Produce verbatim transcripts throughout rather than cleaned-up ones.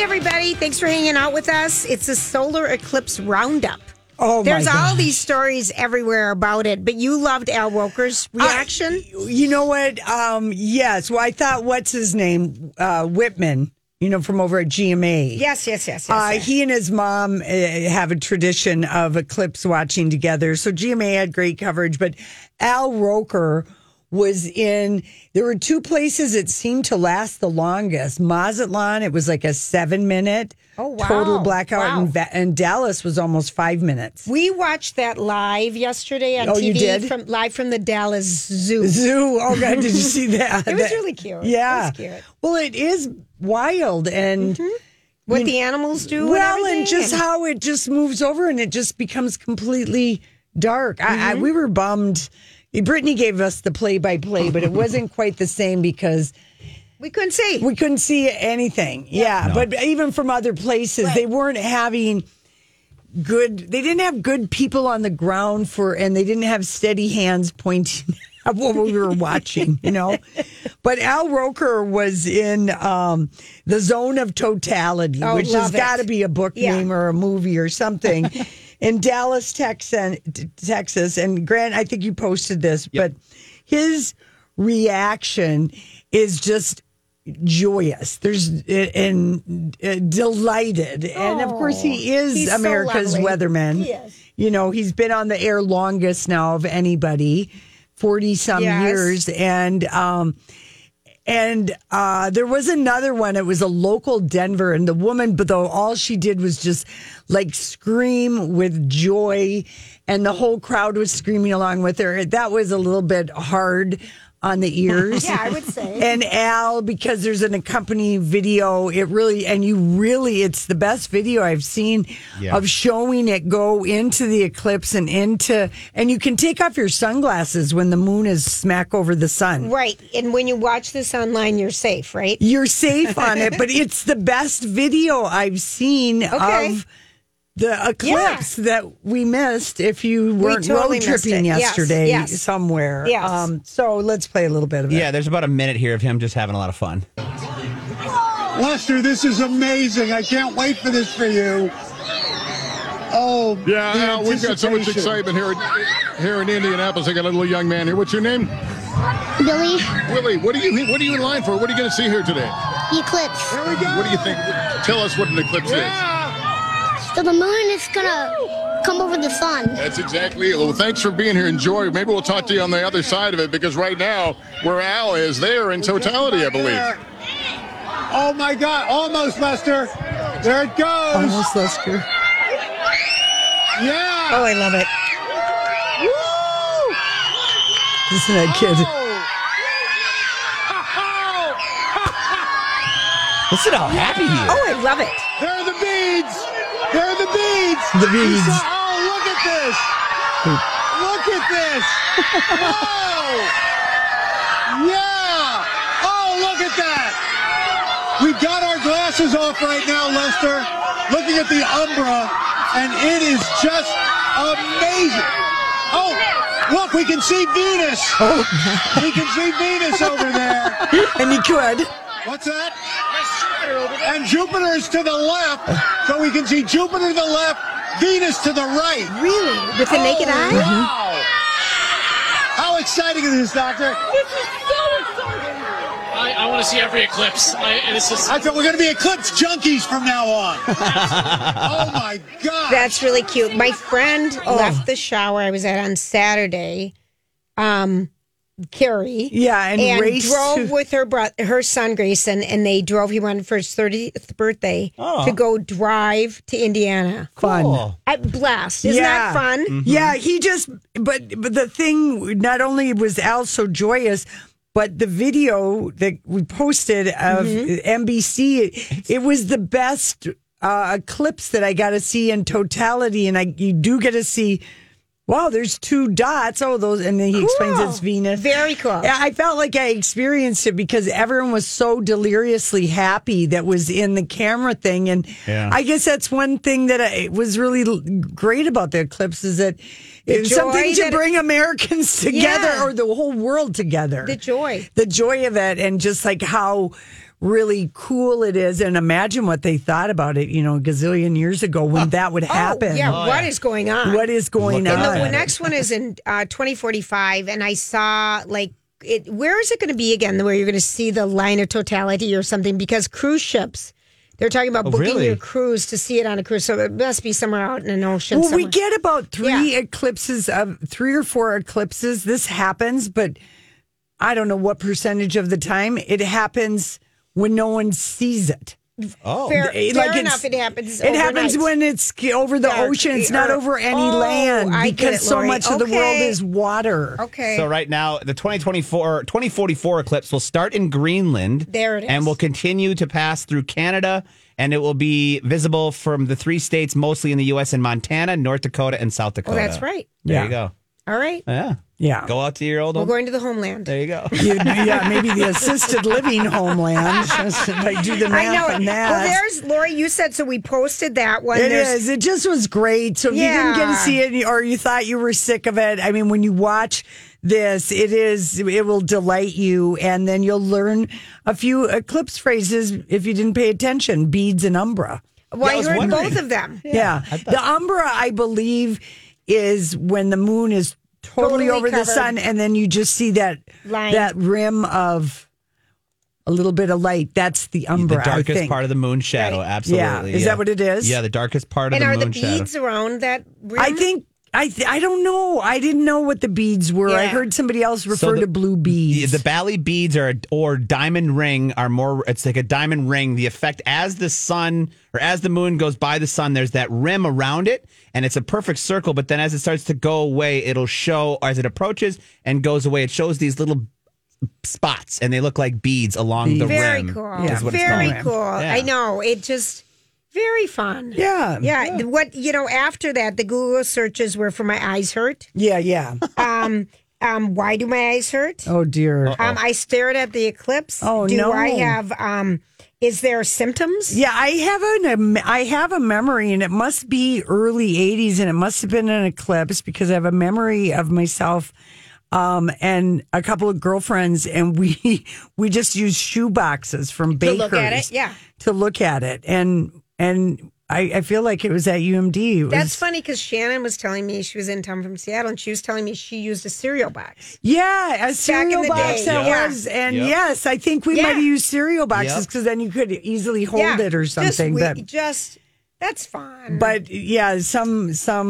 everybody. Thanks for hanging out with us. It's a solar eclipse roundup. Oh, There's my all gosh. these stories everywhere about it, but you loved Al Roker's reaction? Uh, you know what? Um, yes. Well, I thought, what's his name? Uh, Whitman, you know, from over at G M A. Yes, yes, yes. yes, Uh, yes. he and his mom uh, have a tradition of eclipse watching together. So G M A had great coverage, but Al Roker was in, there were two places it seemed to last the longest. Mazatlan, it was like a seven minute Oh, wow. total blackout, Wow. and, Va- and Dallas was almost five minutes. We watched that live yesterday on Oh, T V, you did? from live from the Dallas Zoo. Zoo. Oh, God, did you see that? It was That- really cute. Yeah. It was cute. Well, it is wild. And What you- the animals do. well, and, and everything, just how it just moves over and it just becomes completely dark. I, I, we were bummed. Brittany gave us the play by play, but it wasn't quite the same because we couldn't see. we couldn't see anything. Yeah, No. but even from other places, Right. they weren't having good. They didn't have good people on the ground for, and they didn't have steady hands pointing at what we were watching. You know, but Al Roker was in um, the zone of totality, Oh, which has love it. got to be a book Yeah. name or a movie or something. In Dallas, Texas, Texas, and Grant, I think you posted this, but his reaction is just joyous. There's and uh, delighted, and of course he is he's so America's lovely. weatherman. He is. You know, he's been on the air longest now of anybody, forty some Yes. years, and um. And uh, there was another one. It was a local Denver, and the woman, but though all she did was just like scream with joy, and the whole crowd was screaming along with her. That was a little bit hard on the ears. Yeah, I would say. And Al, because there's an accompanying video, it really, and you really, it's the best video I've seen Yeah. of showing it go into the eclipse and into, and you can take off your sunglasses when the moon is smack over the sun. Right. And when you watch this online, you're safe, right? You're safe on it, but it's the best video I've seen Okay. of the eclipse that we missed if you weren't totally road missed tripping it. Yes, yesterday yes. somewhere. Yes. Um, so let's play a little bit of it. Yeah, there's about a minute here of him just having a lot of fun. Lester, this is amazing. I can't wait for this for you. Oh, Yeah, the Al, we've got so much anticipation. excitement here, here in Indianapolis. I got a little young man here. What's your name? Billy, Willie. What are you What are you in line for? What are you going to see here today? the eclipse. There we go. What do you think? Tell us what an eclipse So the moon is gonna come over the sun. is. That's exactly it. Well, thanks for being here. Enjoy. Maybe we'll talk to you on the other side of it because right now, where Al is, there in totality, I believe. Oh my God! Almost, Lester. There it goes. Almost Lester. Yeah. Oh, I love it. Listen to that kid. Listen how happy he is. Oh, I love it. There are the beads. There are the beads. The beads. Oh, look at this. Look at this. Oh. Yeah. Oh, look at that. We've got our glasses off right now, Lester. Looking at the umbra, and it is just amazing. Oh, look, we can see Venus. Oh, We can see Venus over there. and he could. What's that? And Jupiter is to the left, so we can see Jupiter to the left, Venus to the right. Really? With the naked eye? Wow! How exciting is this, Doctor? I, I want to see every eclipse. I, and it's just I thought we're going to be eclipse junkies from now on. Oh my God! That's really cute. My friend left the shower I was at on Saturday, um, Carrie. Yeah, and, And raced drove to- with her bro- her son Grayson, and they drove. He wanted for his thirtieth birthday Oh. to go drive to Indiana. fun. Cool. At blast, isn't Yeah. that fun? Mm-hmm. Yeah, he just, but but the thing, not only was Al so joyous, but the video that we posted of N B C, it, it was the best uh, eclipse that I got to see in totality, and I you do get to see. Wow, there's two dots. Oh, those, and then he explains Cool. it's Venus. Very cool. Yeah, I felt like I experienced it because everyone was so deliriously happy that was in the camera thing, and Yeah. I guess that's one thing that I, was really l- great about the eclipse is that it's joy something to that- bring Americans together Yeah. or the whole world together. The joy. the joy of it, and just like how really cool it is. And imagine what they thought about it, you know, a gazillion years ago when that would happen. Oh, yeah, what is going on? What is going Look on? at And the it. next one is in uh, twenty forty-five, and I saw like it. Where is it going to be again? Where you're going to see the line of totality or something? Because cruise ships, they're talking about Oh, booking really? your cruise to see it on a cruise. So it must be somewhere out in an ocean. Well, we somewhere. get about three Yeah. eclipses of three or four eclipses. This happens, but I don't know what percentage of the time it happens when no one sees it. Oh, Fair, It- fair like enough. it's- It happens. It happens overnight. when it's over the Dark, ocean. It's not or- over any Oh, land I get because it, so Lori. much of the world Okay. is water. Okay. So right now, the twenty twenty-four, twenty forty-four eclipse will start in Greenland. There it is. And will continue to pass through Canada, and it will be visible from the three states, mostly in the U S, in Montana, North Dakota, and South Oh, Dakota. that's right. There Yeah. you go. All right. Yeah. Yeah. Go out to your old We're home. going to the homeland. There you go. You- yeah, maybe the assisted living homeland. Just, like, do the I know math it. on that. Well, there's Lori. You said so. We posted that one. It There's- is. It just was great. So if you didn't get to Yeah. see it or you thought you were sick of it, I mean, when you watch this, it is, it will delight you. And then you'll learn a few eclipse phrases if you didn't pay attention, beads and umbra. Well, I I was heard wondering. both of them. Yeah. The umbra, I believe, is when the moon is totally, Totally over the covered. sun and then you just see that Line. that rim of a little bit of light. That's the umbra. The I darkest think. part of the moon shadow, Right. absolutely. Yeah. Is that what it is? Yeah, the darkest part of And the are moon the shadow. beads around that? Rim? I think I th- I don't know. I didn't know what the beads were. I Yeah. heard somebody else refer the- to blue beads. The Bali beads are or diamond ring are more. It's like a diamond ring. The effect as the sun or as the moon goes by the sun, there's that rim around it, and it's a perfect circle. But then as it starts to go away, it'll show as it approaches and goes away. It shows these little spots, and they look like beads along the Very rim. cool. is what it's Very called. cool. Yeah. I know. It just very fun. Yeah. Yeah. What you know? After that, the Google searches were for my eyes hurt. yeah, yeah. Um. Um. Why do my eyes hurt? Oh dear. Um. I stared at the eclipse. Oh, do no. I have? Um. Is there symptoms? Yeah, I have an I have a memory, and it must be early eighties, and it must have been an eclipse because I have a memory of myself um, and a couple of girlfriends, and we we just used shoe boxes from To bakers look at it? Yeah. to look at it, and and I, I feel like it was at U M D. It was- That's funny because Shannon was telling me she was in town from Seattle, and she was telling me she used a cereal box. Yeah, a cereal the box day, that yeah. was, and Yep. yes, I think we Yeah. might have used cereal boxes Yep. because then you could easily hold yeah. it or Just something. we- but just that's fun. but yeah, some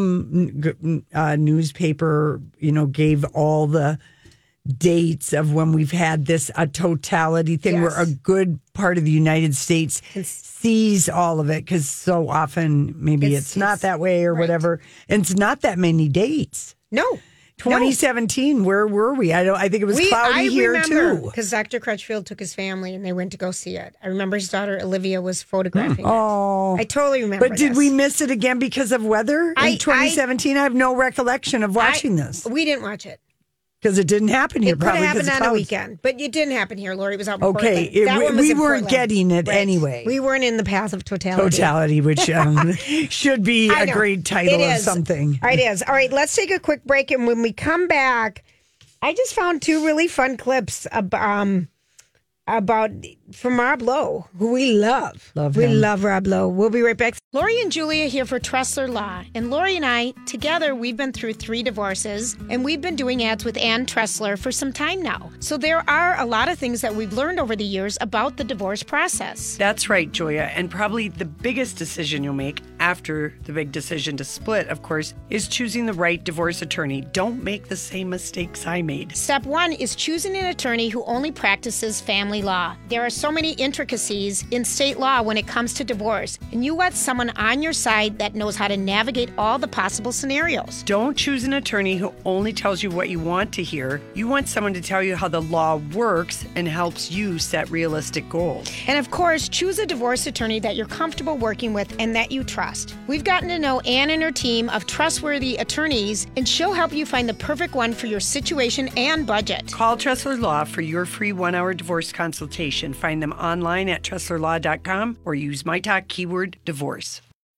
some uh, newspaper, you know, gave all the dates of when we've had this a totality thing where a Yes. good part of the United States sees all of it because so often maybe It's- it's, not it's- that way or right. whatever, and it's not that many dates. no. twenty seventeen, where were we? I don't. I think it was We, cloudy I here remember too. because Doctor Crutchfield took his family and they went to go see it. I remember his daughter Olivia was photographing Oh, it. I totally remember. but did this. we miss it again because of weather I- in twenty seventeen? I, have no recollection of watching I- this We didn't watch it. because it didn't happen here. It could have probably 'cause happened of on a clouds. weekend, but it didn't happen here. Lori was out. In Okay, Portland. it- That we- one was we in weren't Portland. getting it anyway. We weren't in the path of totality. Totality, which um, should be I a know. great title It of is. something. It is. All right, let's take a quick break, and when we come back, I just found two really fun clips ab- um, about from Rob Lowe, who we love. Love we him. love Rob Lowe. We'll be right back. Lori and Julia here for Tressler Law. And Lori and I, together, we've been through three divorces, and we've been doing ads with Ann Tressler for some time now. So there are a lot of things that we've learned over the years about the divorce process. That's right, Julia. And probably the biggest decision you'll make after the big decision to split, of course, is choosing the right divorce attorney. Don't make the same mistakes I made. Step one is choosing an attorney who only practices family law. There are so many intricacies in state law when it comes to divorce, and you want someone on your side that knows how to navigate all the possible scenarios. Don't choose an attorney who only tells you what you want to hear. You want someone to tell you how the law works and helps you set realistic goals. And of course, choose a divorce attorney that you're comfortable working with and that you trust. We've gotten to know Ann and her team of trustworthy attorneys, and she'll help you find the perfect one for your situation and budget. Call Tressler Law for your free one-hour divorce consultation. Find them online at tressler law dot com or use my talk keyword divorce.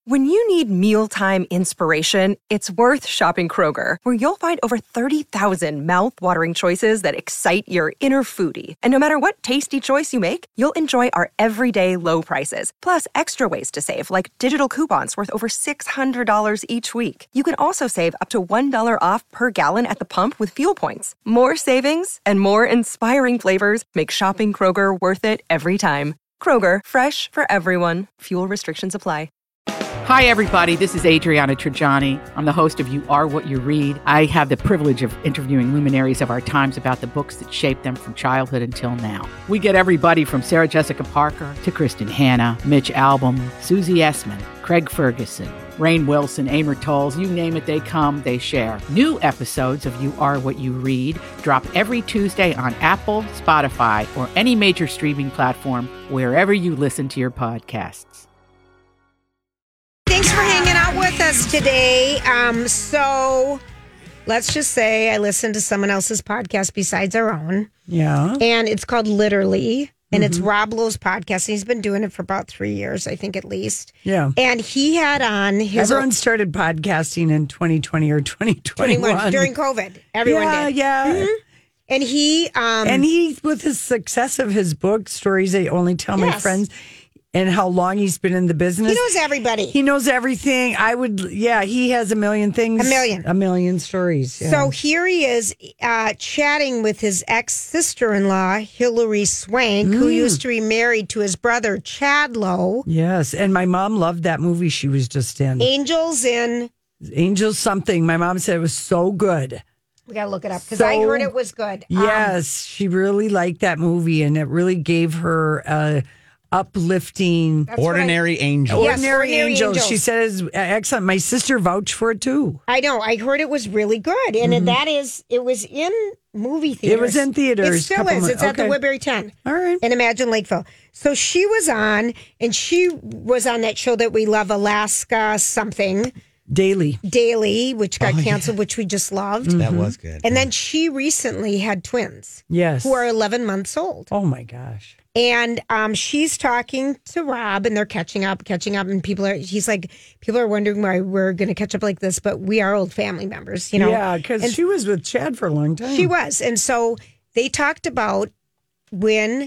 When you need mealtime inspiration, it's worth shopping Kroger, where you'll find over thirty thousand mouth-watering choices that excite your inner foodie. And no matter what tasty choice you make, you'll enjoy our everyday low prices, plus extra ways to save, like digital coupons worth over six hundred dollars each week. You can also save up to one dollar off per gallon at the pump with fuel points. More savings and more inspiring flavors make shopping Kroger worth it every time. Kroger, fresh for everyone. Fuel restrictions apply. Hi, everybody. This is Adriana Trajani. I'm the host of You Are What You Read. I have the privilege of interviewing luminaries of our times about the books that shaped them from childhood until now. We get everybody from Sarah Jessica Parker to Kristen Hanna, Mitch Albom, Susie Essman, Craig Ferguson, Rainn Wilson, Amor Tolls, you name it, they come, they share. New episodes of You Are What You Read drop every Tuesday on Apple, Spotify, or any major streaming platform wherever you listen to your podcasts. Thanks for hanging out with us today. Um, so let's just say I listened to someone else's podcast besides our own. Yeah. And it's called Literally. And Mm-hmm. it's Rob Lowe's podcast. And he's been doing it for about three years, I think, at least. Yeah. And he had on his... Everyone started podcasting in twenty twenty or twenty twenty-one. During COVID. Everyone yeah, did. Yeah, Mhm. And he... Um, and he, with his success of his book, Stories I Only Tell My Yes. Friends, and how long he's been in the business. He knows everybody. He knows everything. I would, yeah, he has a million things. A million. A million stories. Yeah. So here he is uh, chatting with his ex-sister-in-law, Hilary Swank, who Mm. used to be married to his brother, Chad Lowe. Yes, and my mom loved that movie she was just in. Angels in... Angels something. My mom said it was so good. We got to look it up because So- I heard it was good. Um, Yes, she really liked that movie, and it really gave her a uplifting. That's what I- Ordinary Angels. Yes, Ordinary, Ordinary Angels. Angels. She said it's excellent. My sister vouched for it too. I know. I heard it was really good. And that is, it was in movie theaters. Mm-hmm. It was in theaters, It still couple is. mo- It's at the okay. Woodbury ten. All right. In Imagine Lakeville. So she was on, and she was on that show that we love, Alaska something, Daily. Daily, which got Oh, canceled, which we just loved. That was good. And then she recently had twins Yes. who are eleven months old. Oh my gosh. And um, she's talking to Rob, and they're catching up, catching up, and people are. He's like, people are wondering why we're going to catch up like this, but we are old family members, you know. Yeah, because And she was with Chad for a long time. she was, and so they talked about when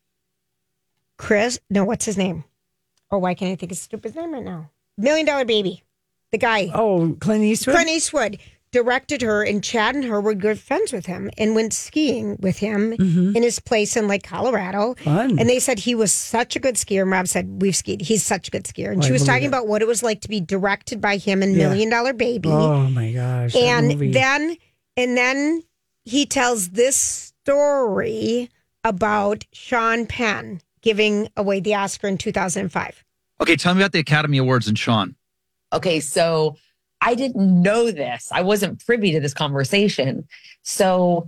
Chris. No, what's his name? Oh, why can't I think of his stupid name right now? Million Dollar Baby, the guy. Oh, Clint Eastwood. Clint Eastwood directed her, and Chad and her were good friends with him and went skiing with him in his place in Lake Colorado. Fun. And they said he was such a good skier. And Rob said, we've skied. He's such a good skier. And Oh, she I was believe talking it. about what it was like to be directed by him in Yeah. Million Dollar Baby. Oh my gosh. that and movie. then and then he tells this story about Sean Penn giving away the Oscar in two thousand five. Okay, tell me about the Academy Awards and Sean. Okay, so I didn't know this. I wasn't privy to this conversation. So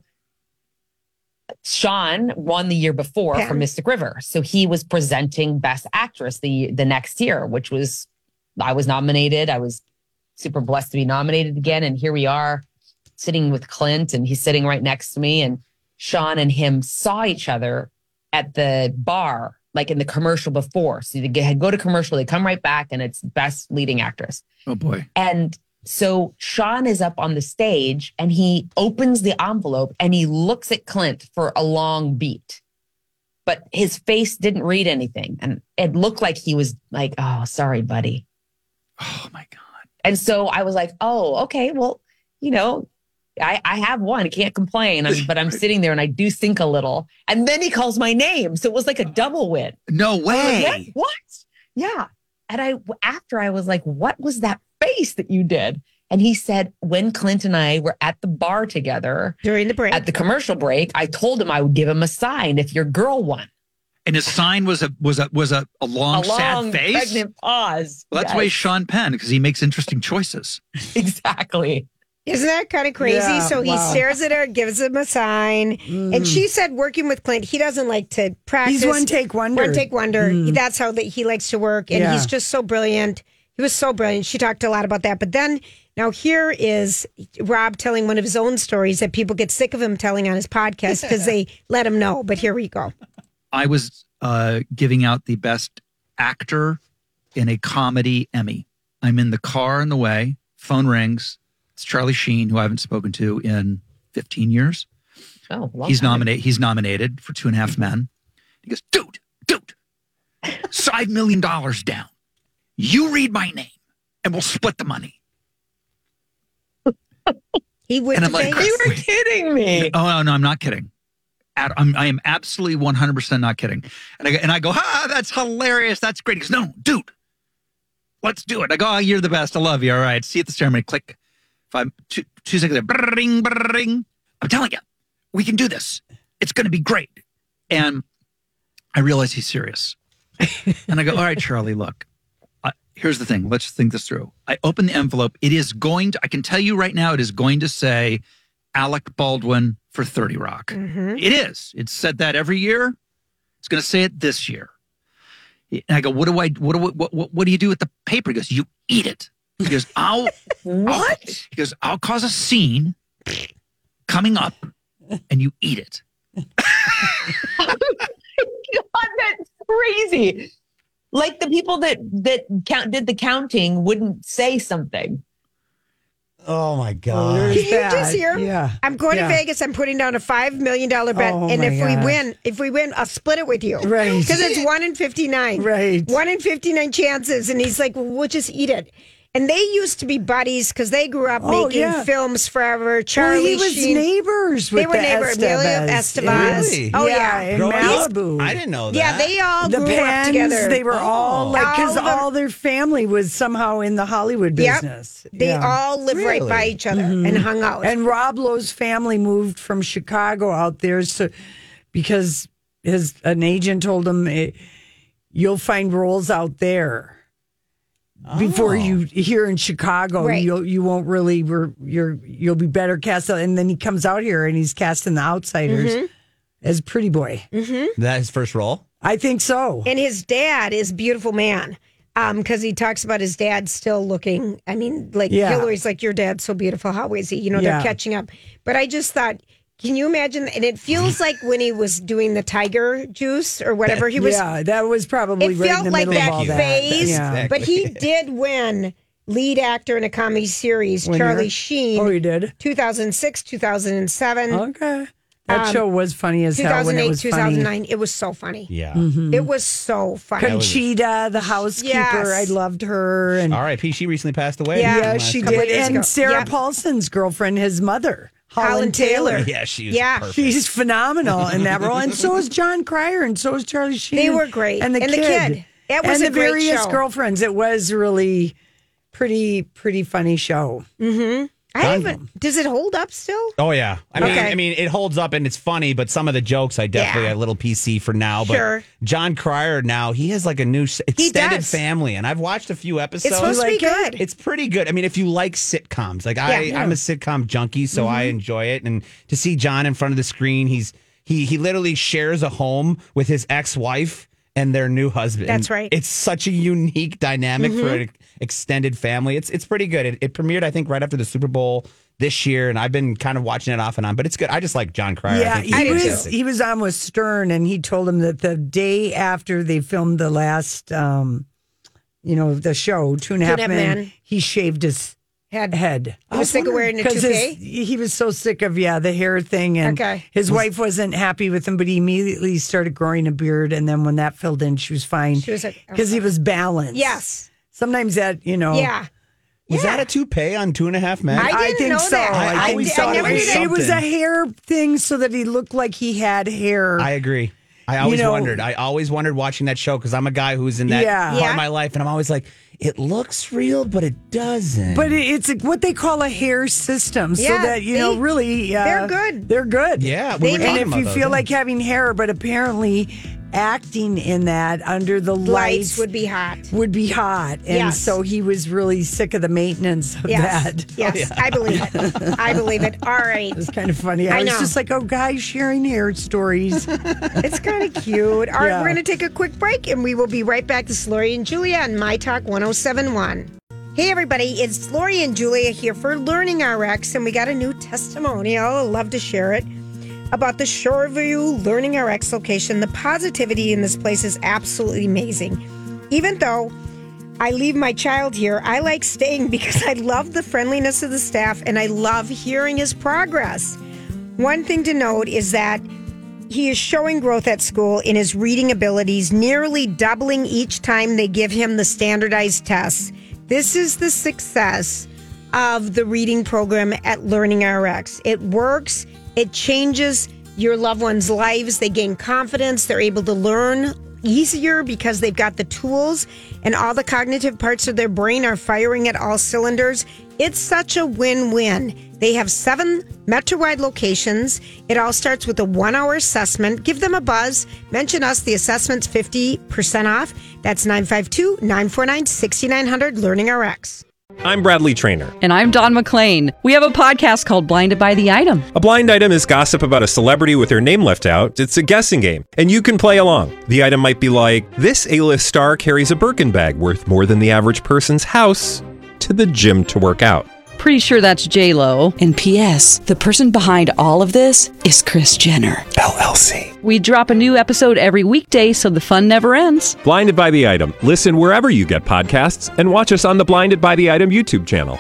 Sean won the year before Penn. for Mystic River. So he was presenting Best Actress the the next year, which was, I was nominated. I was super blessed to be nominated again. And here we are sitting with Clint, and he's sitting right next to me. And Sean and him saw each other at the bar, like in the commercial before. So they get- go to commercial, they come right back, and it's Best Leading Actress. Oh boy. And so Sean is up on the stage, and he opens the envelope and he looks at Clint for a long beat. But his face didn't read anything. And it looked like he was like, oh, sorry, buddy. Oh my God. And so I was like, oh, okay, well, you know, I, I have one, can't complain. I'm, but I'm sitting there and I do think a little. And then he calls my name. So it was like a double win. No I was way. like, "Yeah, what? Yeah. And I, after I was like, what was that face that you did? And he said, when Clint and I were at the bar together during the break, at the commercial break, I told him I would give him a sign if your girl won. And his sign was a was a was a, a long, a long sad face. pregnant pause. Well, that's Yes. why he's Sean Penn, because he makes interesting choices. Exactly. Isn't that kind of crazy? Yeah, so he wow. stares at her, gives him a sign. And she said working with Clint, he doesn't like to practice. He's one take wonder. One take wonder. That's how that he likes to work. And Yeah. he's just so brilliant. He was so brilliant. She talked a lot about that. But then now here is Rob telling one of his own stories that people get sick of him telling on his podcast because they let him know. But here we go. I was uh, giving out the best actor in a comedy Emmy. I'm in the car on the way. Phone rings. It's Charlie Sheen, who I haven't spoken to in fifteen years. Oh, long he's time. nominated. He's nominated for Two and a Half Men. He goes, dude, dude, five million dollars down. You read my name, and we'll split the money. He went And to I'm like, Vegas. You were kidding me. Oh no, no, I'm not kidding. At- I'm, I am absolutely one hundred percent not kidding. And I go- and I go, ah, that's hilarious. That's great. He goes, no, dude, let's do it. I go, oh, you're the best. I love you. All right, see you at the ceremony. Click. Five, two, two seconds. Bring, bring. I'm telling you, we can do this. It's going to be great. And I realize he's serious. And I go, all right, Charlie, look. Uh, here's the thing. Let's think this through. I open the envelope. It is going to, I can tell you right now, it is going to say Alec Baldwin for thirty Rock. Mhm. It is. It's said that every year. It's going to say it this year. And I go, what do I, what do, what, what, what do you do with the paper? He goes, you eat it. He goes, I'll, What? I'll, he goes, I'll cause a scene coming up and you eat it. God, that's crazy. Like the people that that count did the counting wouldn't say something. Oh my Oh, God. there's Can you that. just hear? Yeah. I'm going Yeah. to Vegas. I'm putting down a five million dollar bet, Oh, and my if we gosh. win, if we win, I'll split it with you. Right. Because it's one in fifty nine. Right. One in fifty nine chances, and he's like, well, "We'll just eat it." And they used to be buddies because they grew up Oh, making yeah. films forever. Well, Charlie he was Sheen. neighbors with They were the neighbors. Emilio Estevez. Really? Oh yeah, yeah. in Growing up, Malibu. I didn't know that. Yeah, they all the grew Pens, up together. they were all Oh. like, because All of them- all their family was somehow in the Hollywood Yep. business. They Yeah. all lived right Really? by each other and hung out. And Rob Lowe's family moved from Chicago out there, so because his an agent told him, eh, "You'll find roles out there before you here in Chicago. Right. You'll you won't really you're you'll be better cast out." And then he comes out here and he's cast in The Outsiders as Pretty Boy. That his first role? I think so. And his dad is a beautiful man. Um, because he talks about his dad still looking. I mean, like Yeah. Hillary's like, your dad's so beautiful. How is he? You know, Yeah. they're catching up. But I just thought, can you imagine? And it feels like when he was doing the tiger juice or whatever he was. yeah, that was probably It right felt in the like middle of that all that. phase. Yeah. But he did win lead actor in a comedy series, When Charlie you're- Sheen. Oh, he did? two thousand six, two thousand seven. Okay. That Um, show was funny as hell when it was two funny. thousand nine. It was so funny. Yeah. It was so funny. Conchita, the housekeeper, Yes. I loved her. And R I P She recently passed away. Yeah. yeah, Last she year. couple did. years And ago. Sarah Yeah. Paulson's girlfriend, his mother, Holland, Holland Taylor. Taylor. Yeah, she was Yeah. perfect. She's phenomenal in that role. And so is John Cryer, and so is Charlie Sheen. They were great. And the And the kid. kid. That was and a the great various show. girlfriends. It was really pretty, pretty funny show. Mm-hmm. I haven't. Does it hold up still? Oh yeah, I mean, Okay. I mean, it holds up and it's funny, but some of the jokes I definitely Yeah. a little P C for now. But Sure. John Cryer now he has like a new s- extended does. family, and I've watched a few episodes. It's supposed to be like it? good. It's pretty good. I mean, if you like sitcoms, like I, Yeah. I'm a sitcom junkie, so I enjoy it. And to see John in front of the screen, he's he he literally shares a home with his ex-wife and their new husband. That's right. It's such a unique dynamic for an extended family. It's it's pretty good. It, it premiered, I think, right after the Super Bowl this year, and I've been kind of watching it off and on. But it's good. I just like John Cryer. Yeah, I think he he's was fantastic. he was on with Stern, and he told him that the day after they filmed the last, um, you know, the show Two and a Half Half Men, Men. he shaved his Had head. He was sick of wearing a Because toupee? he was so sick of yeah the hair thing, and Okay. his wife wasn't happy with him, but he immediately started growing a beard, and then when that filled in, she was fine She was like, because he was balanced. Yes. Sometimes that you know. Yeah. Was Yeah. that a toupee on Two and a Half Men? I I didn't think know so. that. I, I think always so. thought it never was did. It was a something. hair thing so that he looked like he had hair. I agree. I always know- wondered. I always wondered watching that show because I'm a guy who's in that Yeah. part Yeah. of my life, and I'm always like, it looks real, but it doesn't. But it- it's what they call a hair system, so Yeah, that you know, they- really, uh, they're good. They're good. Yeah, we were and talking if about you those, feel yeah. like having hair, but apparently acting in that under the lights, Lights would be hot. would be hot, and Yes. so he was really sick of the maintenance of Yes. that. Yes. I believe it. I believe it. All right. It's kind of funny. I, I was know. just like, oh, guys sharing hair stories. It's kind of cute. All right, Yeah. we're going to take a quick break and we will be right back. This is Lori and Julia on My Talk ten seventy-one. Hey, everybody, it's Lori and Julia here for Learning R X, and we got a new testimonial. I'd love to share it about the Shoreview Learning R X location. The positivity in this place is absolutely amazing. Even though I leave my child here. I like staying because I love the friendliness of the staff and I love hearing his progress. One thing to note is that he is showing growth at school in his reading abilities, nearly doubling each time they give him the standardized tests. This is the success of the reading program at Learning R X. It works. It changes your loved ones' lives. They gain confidence. They're able to learn easier because they've got the tools and all the cognitive parts of their brain are firing at all cylinders. It's such a win-win. They have seven Metro-wide locations. It all starts with a one-hour assessment. Give them a buzz. Mention us. The assessment's fifty percent off. That's nine five two, nine four nine, six nine zero zero, Learning R X. I'm Bradley Trainer. And I'm Don McClain. We have a podcast called Blinded by the Item. A blind item is gossip about a celebrity with their name left out. It's a guessing game, and you can play along. The item might be like, this A-list star carries a Birkin bag worth more than the average person's house to the gym to work out. Pretty sure that's J-Lo. And P S the person behind all of this is Kris Jenner, L L C. We drop a new episode every weekday so the fun never ends. Blinded by the Item. Listen wherever you get podcasts and watch us on the Blinded by the Item YouTube channel.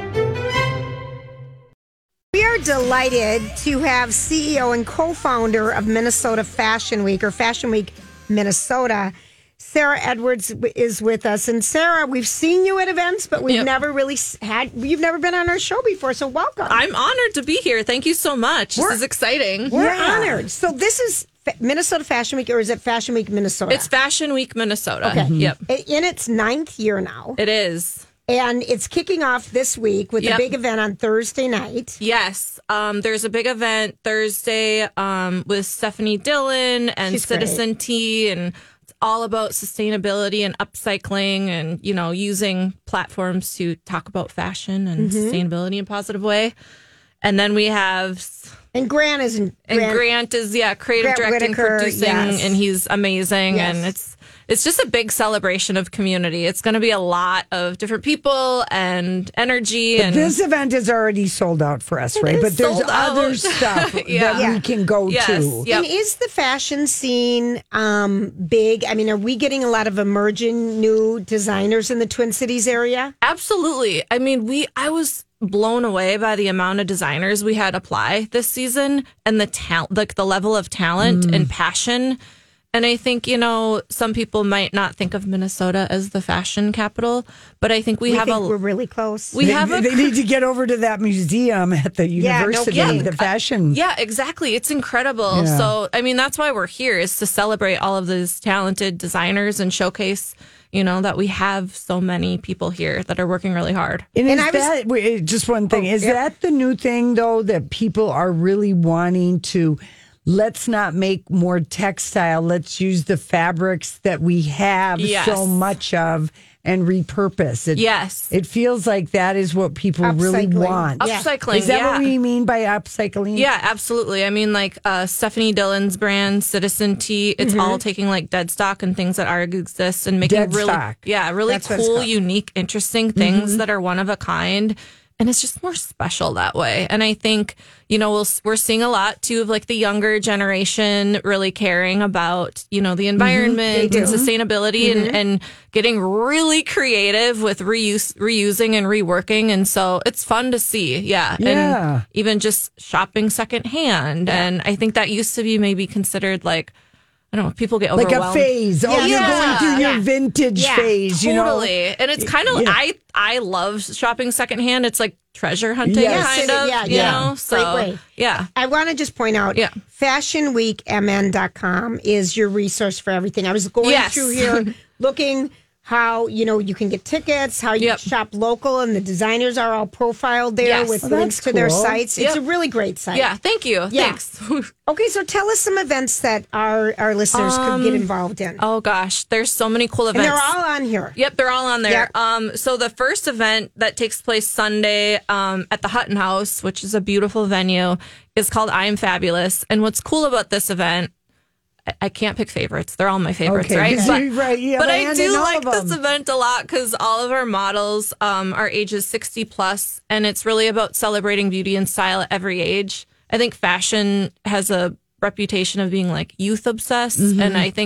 We are delighted to have C E O and co-founder of Minnesota Fashion Week, or Fashion Week Minnesota, Sarah Edwards is with us. And Sarah, we've seen you at events, but we've yep. never really had, you've never been on our show before, so welcome. I'm honored to be here. Thank you so much. We're, this is exciting. We're yeah. honored. So this is Minnesota Fashion Week, or is it Fashion Week Minnesota? It's Fashion Week Minnesota. Okay. Mm-hmm. Yep. In its ninth year now. It is. And it's kicking off this week with yep. a big event on Thursday night. Yes. Um, there's a big event Thursday um, with Stephanie Dillon and She's Citizen great. Tea, and all about sustainability and upcycling and, you know, using platforms to talk about fashion and mm-hmm. sustainability in a positive way. And then we have... And Grant is... In, and Grant, Grant is, yeah, creative Grant directing, Whitaker, producing, yes. and he's amazing. Yes. And it's it's just a big celebration of community. It's going to be a lot of different people and energy. But and this event is already sold out for us, right? But there's other out. stuff yeah. that yeah. we can go yes. to. Yep. And is the fashion scene um, big? I mean, are we getting a lot of emerging new designers in the Twin Cities area? Absolutely. I mean, we. I was blown away by the amount of designers we had apply this season and the talent, like the level of talent mm. and passion. And I think, you know, some people might not think of Minnesota as the fashion capital, but I think we, we have think a. We're really close. We they, have a. They need to get over to that museum at the university, yeah, no the fashion. Uh, yeah, exactly. It's incredible. Yeah. So, I mean, that's why we're here, is to celebrate all of these talented designers and showcase, you know, that we have so many people here that are working really hard. And, and is I was, that, wait, just one thing, oh, is yeah. that the new thing, though, that people are really wanting to, let's not make more textile, let's use the fabrics that we have yes. so much of and repurpose it. Yes. It feels like that is what people really Upcycling. want. Yeah. Upcycling, Is that yeah. what we mean by upcycling? Yeah, absolutely. I mean, like uh, Stephanie Dillon's brand, Citizen Tea, it's Mm-hmm. all taking like dead stock and things that already exist and making Dead really, stock. yeah, really That's what it's cool, called. unique, interesting things Mm-hmm. that are one of a kind. And it's just more special that way. And I think, you know, we'll, we're seeing a lot too of like the younger generation really caring about, you know, the environment Mm-hmm. and sustainability Mm-hmm. and, and getting really creative with reuse, reusing and reworking. And so it's fun to see. Yeah. Yeah. And even just shopping secondhand. Yeah. And I think that used to be maybe considered like, I don't know, people get Like overwhelmed. a phase. Oh, Yeah. you're going through your Yeah. vintage Yeah, phase, you know? Totally. And it's kind of, Yeah. I I love shopping secondhand. It's like treasure hunting, Yes. kind Yes, of, yeah, you yeah. know? So, Great way. yeah. I want to just point out, Yeah. fashion week m n dot com is your resource for everything. I was going Yes. through here looking how, you know, you can get tickets, how you Yep. shop local, and the designers are all profiled there Yes. with Oh, links that's to their cool. sites. It's Yep. a really great site. Yeah. Thank you. Yeah. Thanks. Okay, so tell us some events that our, our listeners could get involved in. Oh, gosh. There's so many cool and events. they're all on here. Yep, they're all on there. Yep. Um, so the first event that takes place Sunday um, at the Hutton House, which is a beautiful venue, is called I Am Fabulous. And what's cool about this event, I, I can't pick favorites. They're all my favorites, Okay, right? 'cause But, you- right, you have but a I hand do in all like of this them. event a lot because all of our models um, are ages sixty plus, and it's really about celebrating beauty and style at every age. I think fashion has a reputation of being like youth obsessed, Mm-hmm. and I think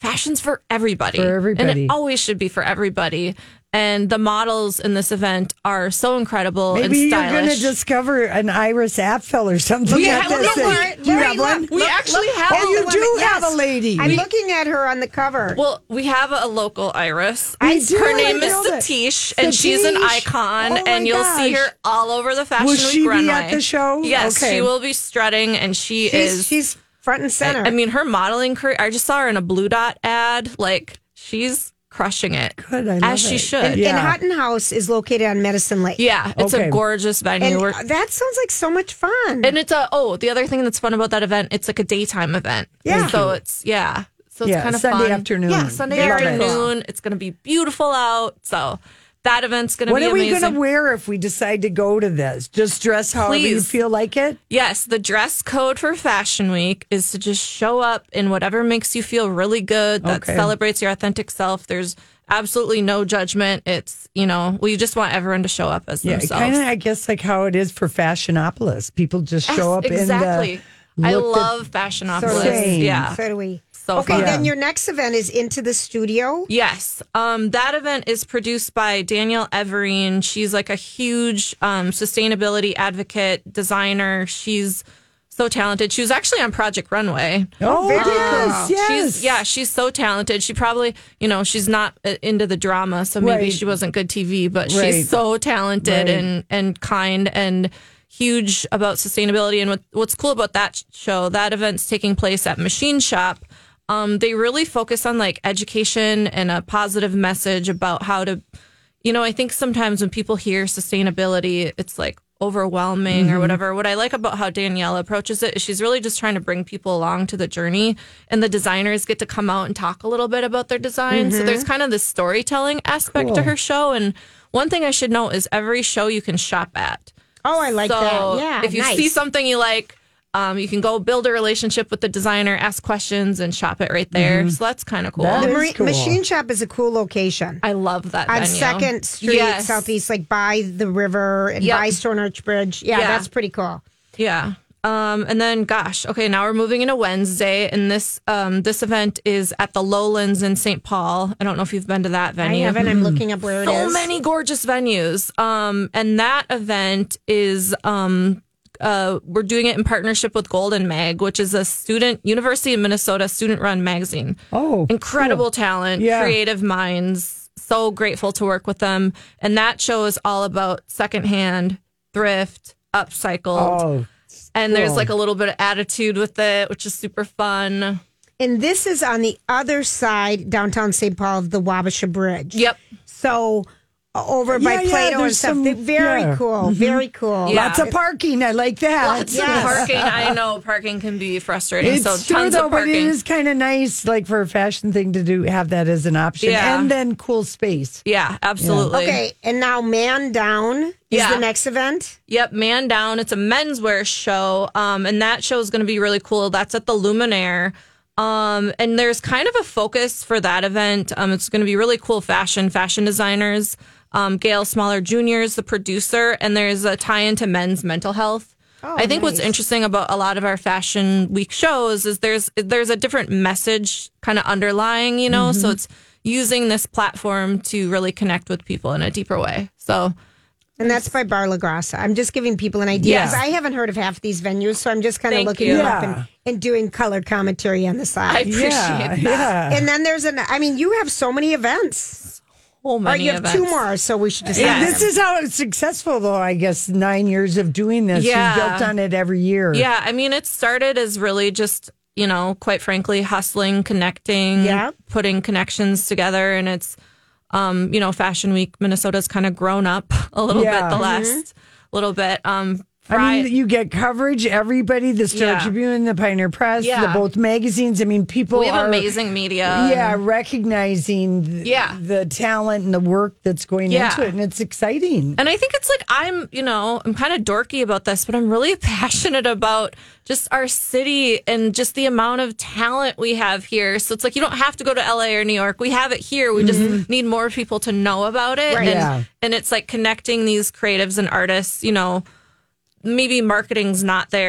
fashion's for everybody. For everybody. And it always should be for everybody. And the models in this event are so incredible Maybe and stylish. you're going to discover an Iris Apfel or something. We at have- this. look, Lori, Do you Lori, have one? look, We look, actually look have at Oh, the you one do that- have yes. a lady. I'm We- looking at her on the cover. Well, we have a local Iris. We do, Her I name is know that. Satish, and she's an Satish. icon, Oh, my and you'll see gosh. her all over the Fashion Will Week she be runway. at the show? Yes, Okay. she will be strutting, and she she's, is. she's front and center. I, I mean, her modeling career. I just saw her in a Blue Dot ad. Like she's crushing it. Good, I love as she it. should. and, Yeah. and Houghton House is located on Medicine Lake. Yeah, it's Okay. a gorgeous venue. And We're- that sounds like so much fun. And it's a oh, the other thing that's fun about that event, it's like a daytime event. Yeah. So it's yeah. So it's Yeah, kind of Sunday fun. afternoon. Yeah, Sunday Love it. afternoon. It's gonna be beautiful out. So that event's gonna What be are we amazing. going to wear if we decide to go to this? Just dress however you Please. feel like it? Yes, the dress code for Fashion Week is to just show up in whatever makes you feel really good, that Okay. celebrates your authentic self. There's absolutely no judgment. It's, you know, we just want everyone to show up as Yeah, themselves. kind of, I guess, like how it is for Fashionopolis. People just show up Yes, exactly. in the. I look that- love Fashionopolis. Same. Yeah. So do we. So okay, fun. then your next event is Into the Studio. Yes. Um, that event is produced by Danielle Everine. She's like a huge um, sustainability advocate, designer. She's so talented. She was actually on Project Runway. Oh, very Um, good. Yes. She's, yeah, she's so talented. She probably, you know, she's not uh, into the drama, so maybe Right. she wasn't good T V, but Right. she's so talented Right. and, and kind and huge about sustainability. And what, what's cool about that show, that event's taking place at Machine Shop. Um, they really focus on like education and a positive message about how to, you know, I think sometimes when people hear sustainability, it's like overwhelming Mm-hmm. or whatever. What I like about how Danielle approaches it is she's really just trying to bring people along to the journey, and the designers get to come out and talk a little bit about their design. So there's kind of this storytelling aspect to Mm-hmm. Cool. her show. And one thing I should note is every show you can shop at. Oh, I like so that. Yeah, if you nice. see something you like, um, you can go build a relationship with the designer, ask questions, and shop it right there. So that's kind of cool. That the is Mari- cool. Machine Shop is a cool location. I love that On venue. Second Street, Yes. Southeast, like by the river and Yep. by Stone Arch Bridge. Yeah, Yeah. that's pretty cool. Yeah. Um, and then, gosh, okay, now we're moving into Wednesday, and this um, this event is at the Lowlands in Saint Paul. I don't know if you've been to that I venue. haven't. I'm looking up where it so is. many gorgeous venues. Um, and that event is um, uh, we're doing it in partnership with Golden Mag, which is a student University of Minnesota student run magazine. Oh, Incredible cool. talent, Yeah. creative minds. So grateful to work with them. And that show is all about secondhand, thrift, upcycled. Oh, And there's cool. like a little bit of attitude with it, which is super fun. And this is on the other side, downtown Saint Paul, of the Wabasha Bridge. Yep. So uh, over by Yeah, yeah, Plato and there's stuff. some- They're very yeah. cool. Mhm. Very cool. Yeah. Lots of parking. I like that. Lots Yes. of parking. I know parking can be frustrating. It's so true tons though, of but it parking. is kind of nice, like for a fashion thing to do, have that as an option, Yeah. and then cool space. Yeah, absolutely. Okay, and now Man Down is Yeah. the next event. Yep, Man Down. It's a menswear show, um, and that show is going to be really cool. That's at the Luminaire. Um, and there's kind of a focus for that event. Um, it's going to be really cool fashion, fashion designers. Um, Gail Smaller Junior is the producer, and there's a tie into men's mental health. Oh, I think what's nice. interesting about a lot of our fashion week shows is there's there's a different message kind of underlying, you know. So it's using this platform to really connect with people in a deeper way. So. And that's by Bar La Grassa. I'm just giving people an idea. Yes. 'Cause I haven't heard of half these venues, so I'm just kind of Thank looking you. them up Yeah. and, and doing color commentary on the I side. appreciate yeah, that. yeah. And then there's an, I mean, you have so many events. Whole Or many you have events. two more, so we should just And add this them. is how it's successful, though. I guess nine years of doing this, Yeah. you've built on it every year. Yeah, I mean, it started as really just, you know, quite frankly, hustling, connecting, Yeah. putting connections together. And it's, um, you know, Fashion Week, Minnesota's kind of grown up a little Yeah. bit the Mm-hmm. last little bit. Um, I Fri- mean, you get coverage. Everybody, the Star Yeah. Tribune, the Pioneer Press, Yeah. the both magazines. I mean, people we have are amazing media. yeah recognizing th- Yeah. the talent and the work that's going Yeah. into it, and it's exciting. And I think it's like, I'm, you know, I'm kind of dorky about this, but I'm really passionate about just our city and just the amount of talent we have here. So it's like, you don't have to go to L A or New York. We have it here. We just need more people to know about it. Right. And, Yeah. and it's like connecting these creatives and artists, you know, maybe marketing's not their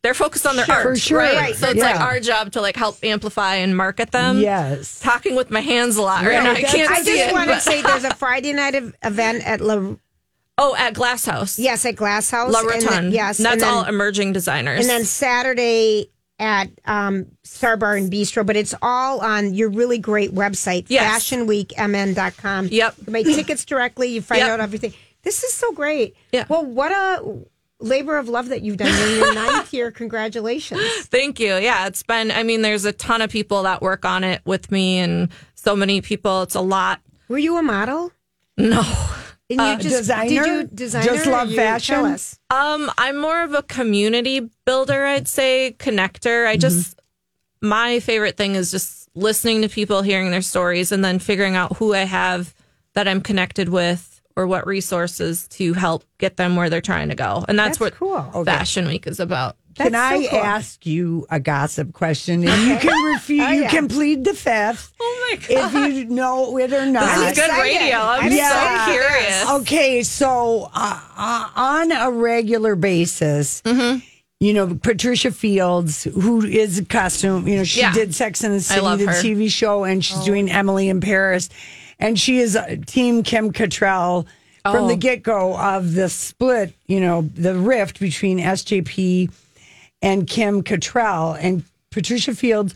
they're focused on their Sure, art, for sure. right? Right. So it's Yeah. like our job to like help amplify and market them. Yes. Talking with my hands a lot right, Right, now. I that's- can't I see just it. want to but- say there's a Friday night ev- event at La. Oh, at Glass House. Yes, at Glass House. La And then- Rotonde. yes. And that's and then- all emerging designers. And then Saturday at um, Star Bar and Bistro, but it's all on your really great website, Yes. fashion week m n dot com. Yep. You buy tickets directly, you find Yep. out everything. This is so great. Yeah. Well, what a labor of love that you've done. You're in your ninth year. Congratulations. Thank you. Yeah, it's been, I mean, there's a ton of people that work on it with me and so many people. It's a lot. Were you a model? No. And you Uh, just, designer? Did you designer? Just love or you- fashion? Tell us. Um, I'm more of a community builder, I'd say, connector. I just, my favorite thing is just listening to people, hearing their stories, and then figuring out who I have that I'm connected with or what resources to help get them where they're trying to go. And that's, That's what cool. Fashion Week is about. Can That's so I cool. ask you a gossip question? And you can refuse. Oh, You yeah. can plead the fifth. Oh my God. If you know it or not. This is good excited. radio. I'm Yeah. so curious. Okay, so uh, uh, on a regular basis, Mm-hmm. you know, Patricia Fields, who is a costume, you know, she Yeah. did Sex and the City, love the her. T V show, and she's doing Emily in Paris. And she is uh, Team Kim Cattrall from Oh. the get go of the split, you know, the rift between S J P and Kim Cattrall. And Patricia Fields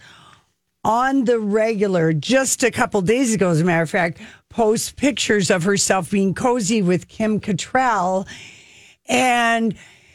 on the regular, just a couple days ago, as a matter of fact, posts pictures of herself being cozy with Kim Cattrall. And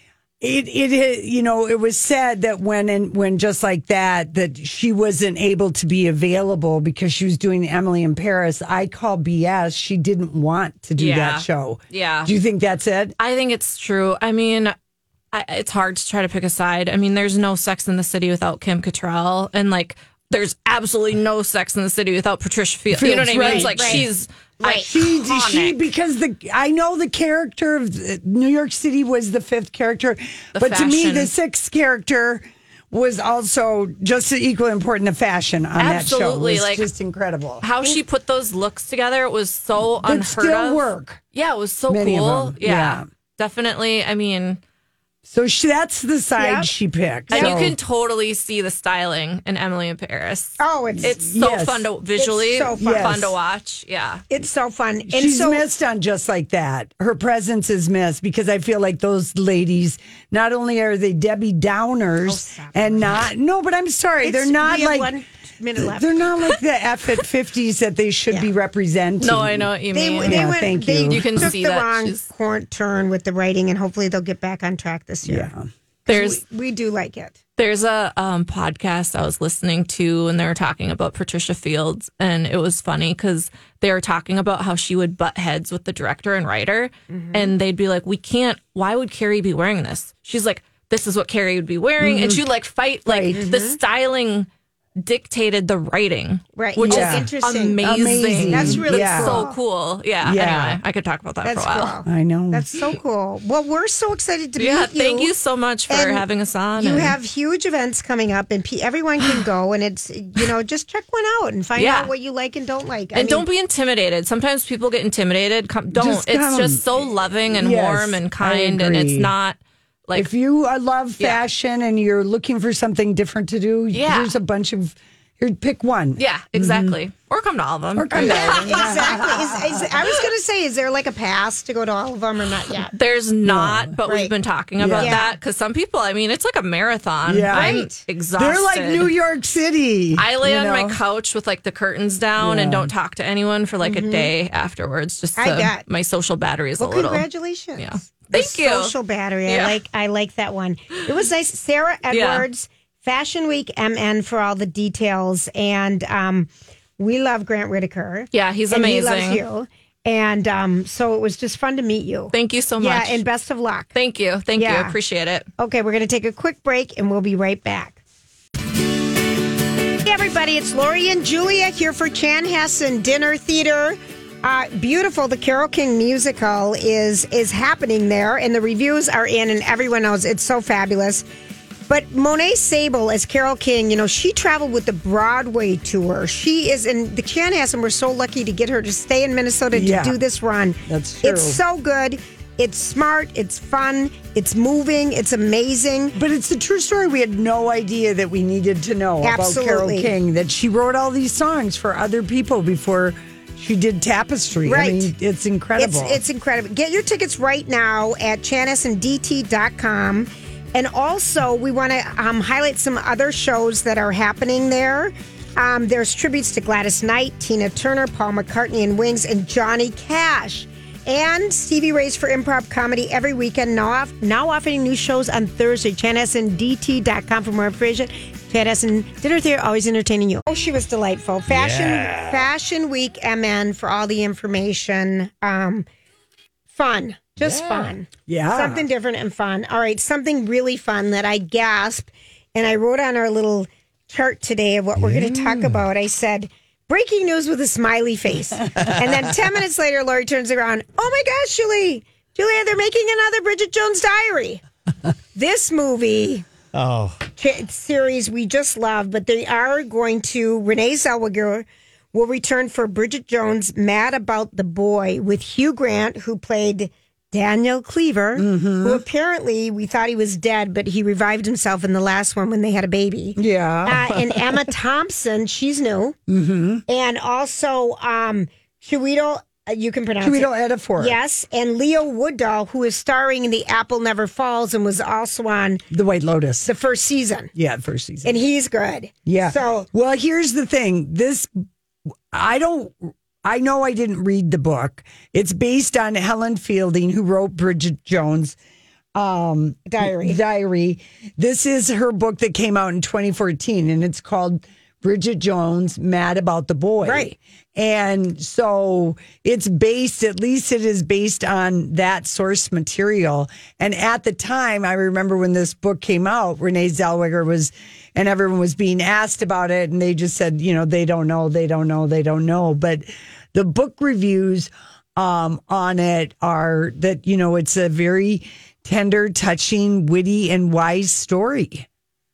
it, it, you know, it was said that when, and when just like that, that she wasn't able to be available because she was doing Emily in Paris. I call B S. She didn't want to do Yeah. that show. Yeah. Do you think that's it? I think it's true. I mean, I, it's hard to try to pick a side. I mean, there's no Sex in the City without Kim Cattrall, and like, there's absolutely no Sex in the City without Patricia Fields. You know what I mean? Fields, It's like right. she's Right. She, iconic. she, because the I know the character of the- New York City was the fifth character, The but to me, fashion. the sixth character was also just equally important. The fashion on Absolutely, that show was like, just incredible. how she put those looks together. It was so That unheard still of. work. Yeah, it was so Many of cool. them, Yeah, yeah. definitely. I mean, So she, that's the side Yep. she picked. and So- you can totally see the styling in Emily in Paris. Oh, it's It's so Yes. fun to visually, It's so fun. fun Yes. to watch. Yeah. it's so fun. And She's so missed on just like that. Her presence is missed because I feel like those ladies, not only are they Debbie Downers stop and not, no, but I'm sorry, It's- they're not we have like, one minute left. they're not like the F at fifties that they should be representing. No, I know what you They, mean. they Yeah, went. thank they you. You can took see the that wrong she's- cor- turn with the writing, and hopefully they'll get back on track this year. Yeah. There's We, we do like it. There's a um, podcast I was listening to, and they were talking about Patricia Fields, and it was funny because they were talking about how she would butt heads with the director and writer, and they'd be like, "We can't. Why would Carrie be wearing this?" She's like, "This is what Carrie would be wearing," and she'd like fight like the styling dictated the writing, Right. Which Yeah. is Interesting. amazing. Amazing. That's really Yeah. cool. so cool. Yeah. Yeah. Anyway, I could talk about that That's for a while. cool. I know. That's so cool. Well, we're so excited to Yeah. meet you. Thank you so much for And having us on. You and- have huge events coming up, and pe- everyone can go. And it's you know just check one out and find Yeah. out what you like and don't like. I And mean, don't be intimidated. Sometimes people get intimidated. Come, don't. Just it's come. just so loving and Yes, warm and I kind, and it's agree. not like if you uh, love Yeah. fashion and you're looking for something different to do, Yeah. here's a bunch of, here, pick one. yeah, exactly. Or come to all of them. Or come Yeah, down. exactly. Is, is, I was going to say, is there like a pass to go to all of them or not yet? There's not, but Right. we've been talking about Yeah. that because some people, I mean, it's like a marathon. Yeah. I'm Right. exhausted. They're like New York City. I lay you on my know? couch with like the curtains down and Yeah. don't talk to anyone for like a day afterwards. Just I to, bet. my social battery is Well, a little. congratulations. Yeah. The Thank you. Social battery. I Yeah. like. I like that one. It was nice. Sarah Edwards, Fashion Week M N for all the details, and um, we love Grant Whitaker. Yeah, he's and he amazing. loves you. And um, so it was just fun to meet you. Thank you so much. Yeah, and best of luck. Thank you. Thank you. Yeah. Appreciate it. Okay, we're going to take a quick break and we'll be right back. Hey, everybody, it's Lori and Julia here for Chanhassen Dinner Theater. Uh, beautiful. The Carole King musical is is happening there, and the reviews are in, and everyone knows it's so fabulous. But Monet Sable as Carole King, you know, she traveled with the Broadway tour. She is in the Chanhassen. We're so lucky to get her to stay in Minnesota to Yeah. do this run. That's true. It's so good. It's smart, it's fun, it's moving, it's amazing. But it's a true story. We had no idea that we needed to know Absolutely. about Carole King, that she wrote all these songs for other people before she did Tapestry. Right. I mean, it's incredible. It's, it's incredible. Get your tickets right now at channis d t dot com. And also, we want to um, highlight some other shows that are happening there. Um, there's tributes to Gladys Knight, Tina Turner, Paul McCartney and Wings, and Johnny Cash. And Stevie Ray's for Improv Comedy every weekend. Now, off, now offering new shows on Thursday. channis d t dot com for more information. Channis Dinner Theater, always entertaining you. Oh, she was delightful. Fashion Yeah. Fashion Week M N for all the information. Um, fun. Just Yeah. fun. Yeah. Something different and fun. All right, something really fun that I gasped, and I wrote on our little chart today of what we're going to talk about. I said, breaking news with a smiley face. And then ten minutes later, Lori turns around. Oh my gosh, Julie. Julia, they're making another Bridget Jones Diary. This movie Oh. ch- series we just love, but they are going to, Renee Zellweger will return for Bridget Jones' Mad About the Boy with Hugh Grant, who played Daniel Cleaver, who apparently we thought he was dead, but he revived himself in the last one when they had a baby. Yeah. Uh, and Emma Thompson, she's new. Mm-hmm. And also um, Chiwetel, uh, you can pronounce Chiwetel it. Ejiofor. Yes. And Leo Woodall, who is starring in The Apple Never Falls and was also on The White Lotus. the first season. Yeah, first season. And he's good. Yeah. So, well, here's the thing. This, I don't, I know I didn't read the book. It's based on Helen Fielding, who wrote Bridget Jones' um, Diary. Diary. This is her book that came out in twenty fourteen, and it's called Bridget Jones' Mad About the Boy. Right. And so it's based, at least it is based on that source material. And at the time, I remember when this book came out, Renee Zellweger was, and everyone was being asked about it. And they just said, you know, they don't know, they don't know, they don't know. But the book reviews um, on it are that, you know, it's a very tender, touching, witty, and wise story.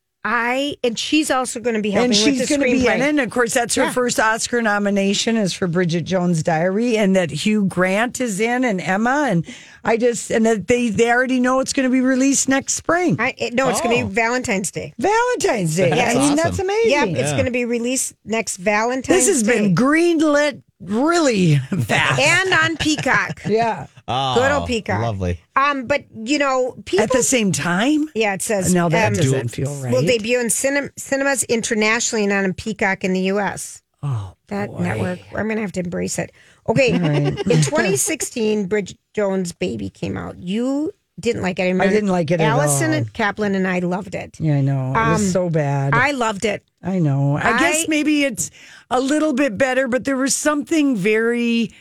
I, and she's also going to be helping And she's with the going to be in screenplay. it. And of course, that's her Yeah. first Oscar nomination is for Bridget Jones' Diary, and that Hugh Grant is in, and Emma, and I just, and that they they already know it's going to be released next spring. I, it, no, it's going to Oh. be Valentine's Day. Valentine's Day. That's I mean, awesome. that's amazing. Yep, it's Yeah. going to be released next Valentine's This has Day. been greenlit really fast. And on Peacock. yeah. Oh, Good old Peacock. Lovely. Um, but you know, people At the same time? yeah, it says No, that um, doesn't feel right. will debut in cinem- cinemas internationally and on Peacock in the U S. Oh, That boy. network, I'm going to have to embrace it. Okay, in twenty sixteen, Bridget Jones' Baby came out. You didn't like it. I, remember didn't like it at Allison all. Kaplan and I loved it. Yeah, I know. It was Um, so bad. I loved it. I know. I, I- guess maybe it's a little bit better, but there was something very.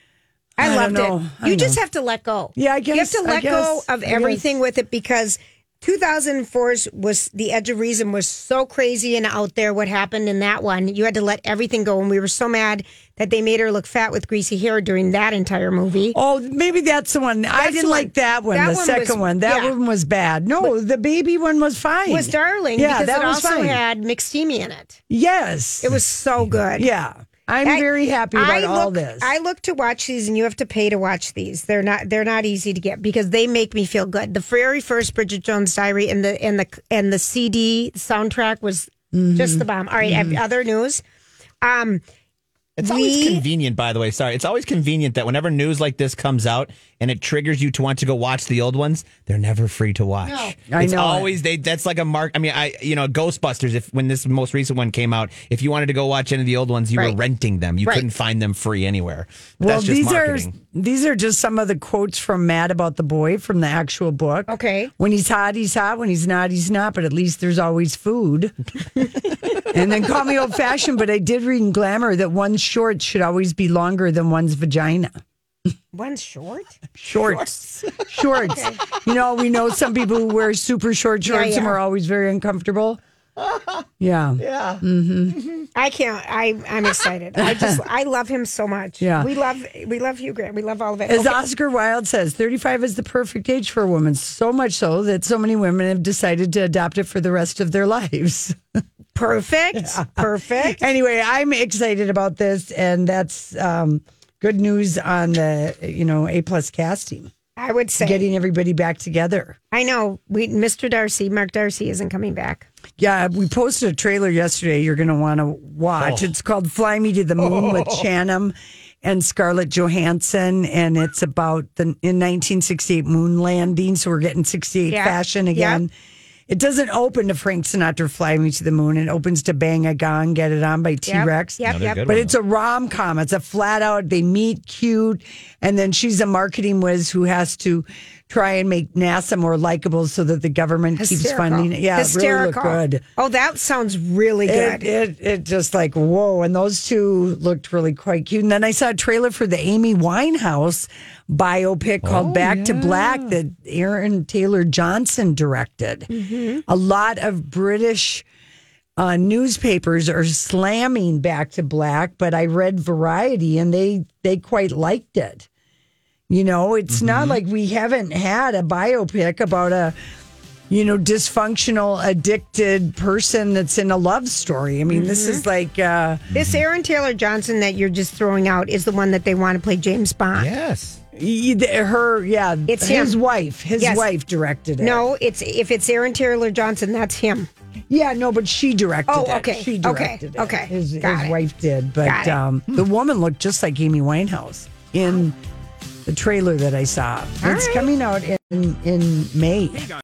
I, I loved don't know. it. I You know. just have to let go. Yeah, I You have guess- to I let guess- go of I everything guess. with it because two thousand four was the Edge of Reason was so crazy and out there. What happened in that one? You had to let everything go, and we were so mad that they made her look fat with greasy hair during that entire movie. Oh, maybe that's the one. I That's didn't the like one. that one. That the one second was- one. That yeah. one was bad. No, the baby one was fine. Was darling Yeah, because that it was also fine. had McSteamy in it. Yes. It was so good. Yeah. I'm I- very happy about I all look, this. I look to watch these, and you have to pay to watch these. They're not they're not easy to get because they make me feel good. The very first Bridget Jones' Diary and the and the and the C D soundtrack was Mm-hmm. just the bomb. All right, have other news. Um, It's always we- convenient, by the way. Sorry. It's always convenient that whenever news like this comes out and it triggers you to want to go watch the old ones, they're never free to watch. I It's know it. always they that's like a mark. I mean, I you know, Ghostbusters, if when this most recent one came out, if you wanted to go watch any of the old ones, you Right. were renting them. You Right. couldn't find them free anywhere. But well, that's just these marketing. are these are just some of the quotes from Mad About the Boy from the actual book. Okay. When he's hot, he's hot. When he's not, he's not. But at least there's always food. And then call me old fashioned, but I did read in Glamour that one's shorts should always be longer than one's vagina. One's short. Shorts. Shorts. You know, we know some people who wear super short Yeah, shorts and yeah. are always very uncomfortable. Yeah. Yeah. Mm-hmm. I can't. I I'm excited. I just I love him so much. Yeah. we love we love Hugh Grant. We love all of it. As Okay. Oscar Wilde says, thirty-five is the perfect age for a woman, so much so that so many women have decided to adopt it for the rest of their lives. Perfect. Perfect. Anyway, I'm excited about this, and that's um, good news on the, you know, A plus casting. I would say. Getting everybody back together. I know. We Mister Darcy, Mark Darcy isn't coming back. Yeah, we posted a trailer yesterday you're going to want to watch. Oh. It's called Fly Me to the Moon Oh. with Channing and Scarlett Johansson, and it's about the in nineteen sixty-eight moon landing, so we're getting sixty-eight Yeah. fashion again. Yeah. It doesn't open to Frank Sinatra, Fly Me to the Moon. It opens to Bang a Gong, Get It On by T-Rex. Yep, Another yep. good But one, it's a rom-com. It's a flat out, they meet cute, and then she's a marketing whiz who has to try and make NASA more likable so that the government keeps Hysterical. funding it. Yeah, it really looked Hysterical. good. Oh, that sounds really It, good. it it just like, whoa. And those two looked really quite cute. And then I saw a trailer for the Amy Winehouse biopic called Oh, Back to yeah. Black that Aaron Taylor Johnson directed. Mm-hmm. A lot of British uh, newspapers are slamming Back to Black, but I read Variety and they they quite liked it. You know, it's Mm-hmm. not like we haven't had a biopic about a, you know, dysfunctional, addicted person that's in a love story. I mean, this is like, uh, This Aaron Taylor Johnson that you're just throwing out is the one that they want to play James Bond. Yes. y- her, yeah, It's his him. wife. His Yes. wife directed it. No, it's if it's Aaron Taylor Johnson, that's him. Yeah, no, but she directed Oh, it. okay. She Okay. directed it. Okay. His, Got his it. wife did. But Got it. um, the woman looked just like Amy Winehouse in the trailer that I saw. It's right. coming out in, in May.